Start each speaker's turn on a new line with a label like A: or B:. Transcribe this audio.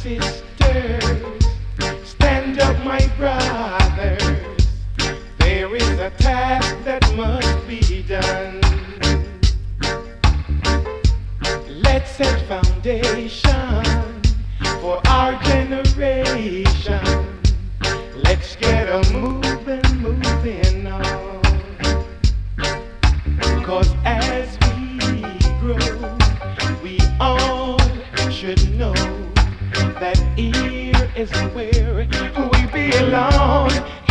A: sisters, stand up, my brothers. There is a task that must be done. Let's set foundation for our generation. Let's get a moving on. 'Cause as we grow, we all should know that here is where we belong.